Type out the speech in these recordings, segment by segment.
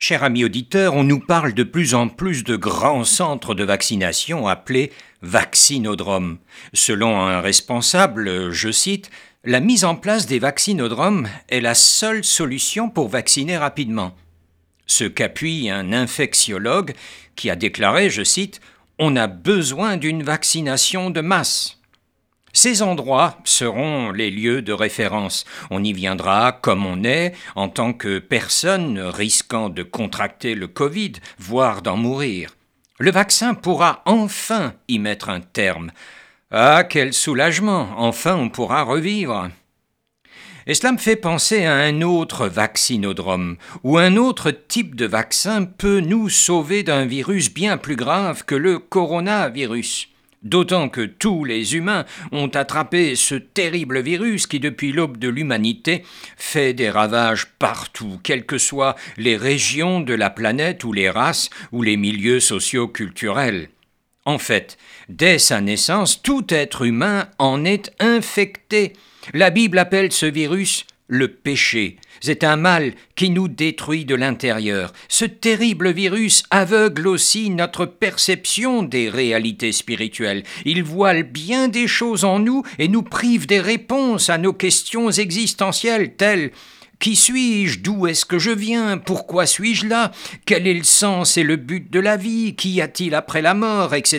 Cher ami auditeur, on nous parle de plus en plus de grands centres de vaccination appelés vaccinodromes. Selon un responsable, je cite, « La mise en place des vaccinodromes est la seule solution pour vacciner rapidement ». Ce qu'appuie un infectiologue qui a déclaré, je cite, « On a besoin d'une vaccination de masse ». Ces endroits seront les lieux de référence. On y viendra comme on est, en tant que personne risquant de contracter le Covid, voire d'en mourir. Le vaccin pourra enfin y mettre un terme. Ah, quel soulagement! Enfin, on pourra revivre. Et cela me fait penser à un autre vaccinodrome, où un autre type de vaccin peut nous sauver d'un virus bien plus grave que le coronavirus. D'autant que tous les humains ont attrapé ce terrible virus qui, depuis l'aube de l'humanité, fait des ravages partout, quelles que soient les régions de la planète ou les races ou les milieux socio-culturels. En fait, dès sa naissance, tout être humain en est infecté. La Bible appelle ce virus le péché. C'est un mal qui nous détruit de l'intérieur. Ce terrible virus aveugle aussi notre perception des réalités spirituelles. Il voile bien des choses en nous et nous prive des réponses à nos questions existentielles telles « Qui suis-je? D'où est-ce que je viens? Pourquoi suis-je là? Quel est le sens et le but de la vie? Qu'y a-t-il après la mort? Etc. »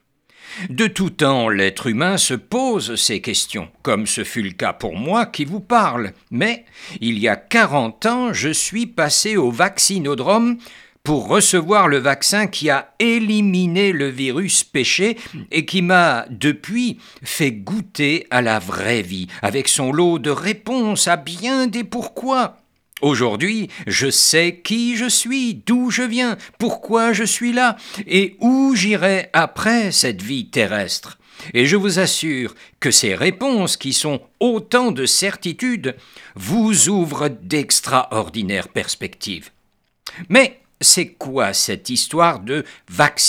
De tout temps, l'être humain se pose ces questions, comme ce fut le cas pour moi qui vous parle. Mais, il y a 40 ans, je suis passé au vaccinodrome pour recevoir le vaccin qui a éliminé le virus péché et qui m'a, depuis, fait goûter à la vraie vie, avec son lot de réponses à bien des pourquoi. Aujourd'hui, je sais qui je suis, d'où je viens, pourquoi je suis là, et où j'irai après cette vie terrestre. Et je vous assure que ces réponses, qui sont autant de certitudes, vous ouvrent d'extraordinaires perspectives. Mais c'est quoi cette histoire de vaccinodrome ?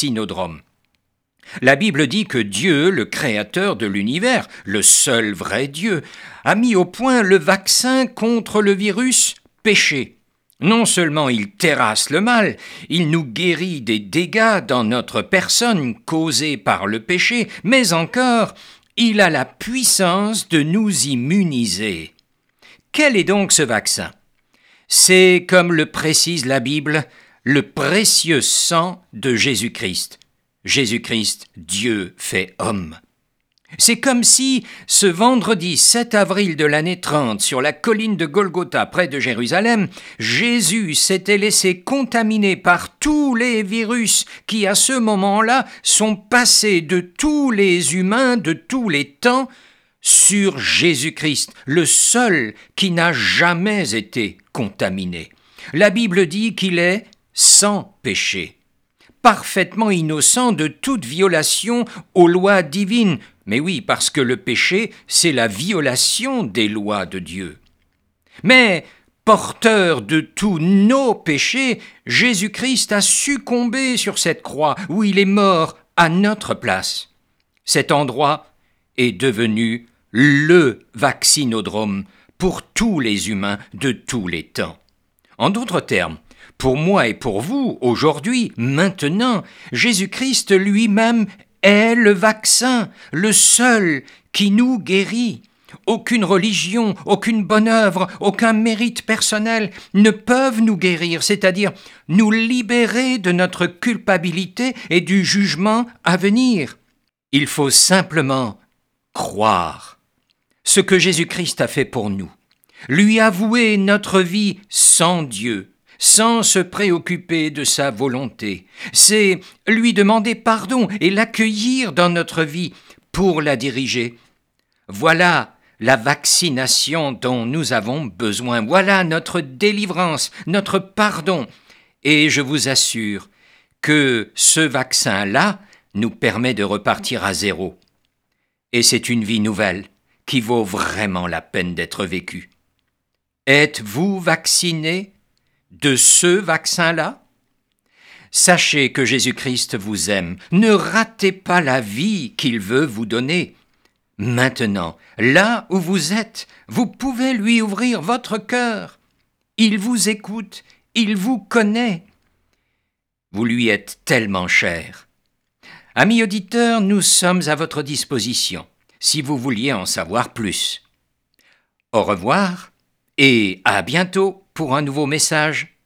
La Bible dit que Dieu, le créateur de l'univers, le seul vrai Dieu, a mis au point le vaccin contre le virus péché. Non seulement il terrasse le mal, il nous guérit des dégâts dans notre personne causés par le péché, mais encore, il a la puissance de nous immuniser. Quel est donc ce vaccin ? C'est, comme le précise la Bible, le précieux sang de Jésus-Christ. Jésus-Christ, Dieu fait homme. C'est comme si, ce vendredi 7 avril de l'année 30, sur la colline de Golgotha près de Jérusalem, Jésus s'était laissé contaminer par tous les virus qui, à ce moment-là, sont passés de tous les humains de tous les temps sur Jésus-Christ, le seul qui n'a jamais été contaminé. La Bible dit qu'il est sans péché, parfaitement innocent de toute violation aux lois divines. Mais oui, parce que le péché, c'est la violation des lois de Dieu. Mais, porteur de tous nos péchés, Jésus-Christ a succombé sur cette croix où il est mort à notre place. Cet endroit est devenu le vaccinodrome pour tous les humains de tous les temps. En d'autres termes, pour moi et pour vous, aujourd'hui, maintenant, Jésus-Christ lui-même est le vaccin, le seul qui nous guérit. Aucune religion, aucune bonne œuvre, aucun mérite personnel ne peuvent nous guérir, c'est-à-dire nous libérer de notre culpabilité et du jugement à venir. Il faut simplement croire ce que Jésus-Christ a fait pour nous, lui avouer notre vie sans Dieu, sans se préoccuper de sa volonté. C'est lui demander pardon et l'accueillir dans notre vie pour la diriger. Voilà la vaccination dont nous avons besoin. Voilà notre délivrance, notre pardon. Et je vous assure que ce vaccin-là nous permet de repartir à zéro. Et c'est une vie nouvelle qui vaut vraiment la peine d'être vécue. Êtes-vous vacciné de ce vaccin-là? Sachez que Jésus-Christ vous aime. Ne ratez pas la vie qu'il veut vous donner. Maintenant, là où vous êtes, vous pouvez lui ouvrir votre cœur. Il vous écoute Il vous connaît. Vous lui êtes tellement cher. Amis auditeurs, nous sommes à votre disposition, si vous vouliez en savoir plus. Au revoir et à bientôt pour un nouveau message.